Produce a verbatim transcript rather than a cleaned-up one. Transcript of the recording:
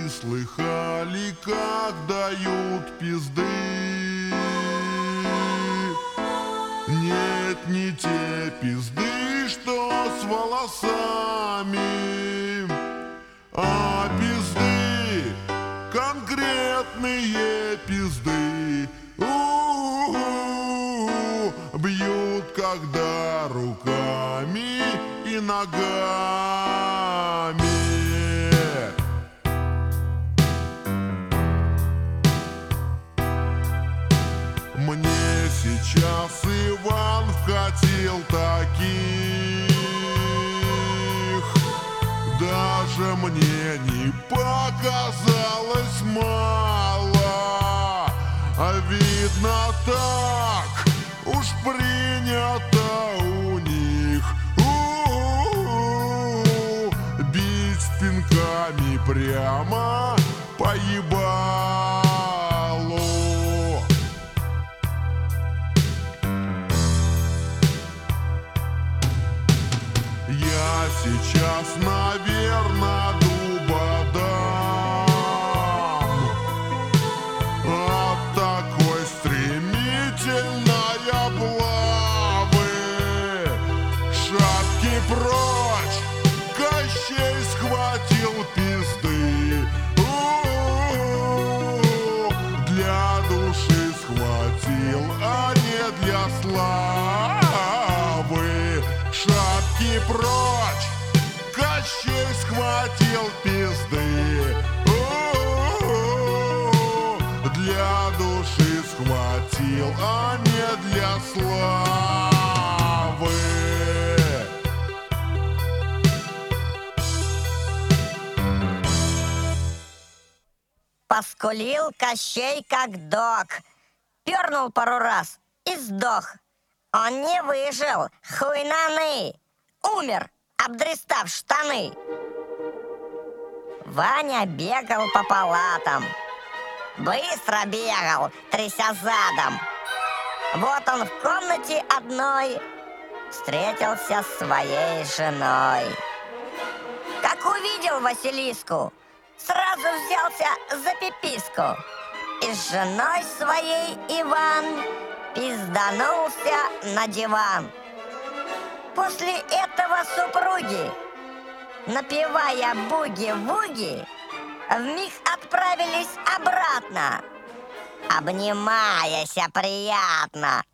слыхали, как дают пизды? Нет, не те пизды, что с волосами, а пизды, конкретные пизды. У-у-у, бьют, когда руками и ногами. Мне сейчас Иван вкатил таких, даже мне не показалось мало. А видно, так уж принято у них. У-у-у, бить пинками прямо по ебалу. Я сейчас, наверно, дуба дам от такой стремительной облавы. Шапки прочь, Кощей схватил пизды. У-у-у, для души схватил, а не для славы. Шапки прочь, Кощей схватил пизды. У-у-у, для души схватил, а не для славы. Поскулил Кощей как дог, пернул пару раз и сдох. Он не выжил, хуйнаны, умер, обдристав штаны. Ваня бегал по палатам, быстро бегал, тряся задом. Вот он в комнате одной встретился с своей женой. Как увидел Василиску, сразу взялся за пиписку. И с женой своей Иван пизданулся на диван. После этого супруги, напевая буги-вуги, вмиг отправились обратно, обнимаясь приятно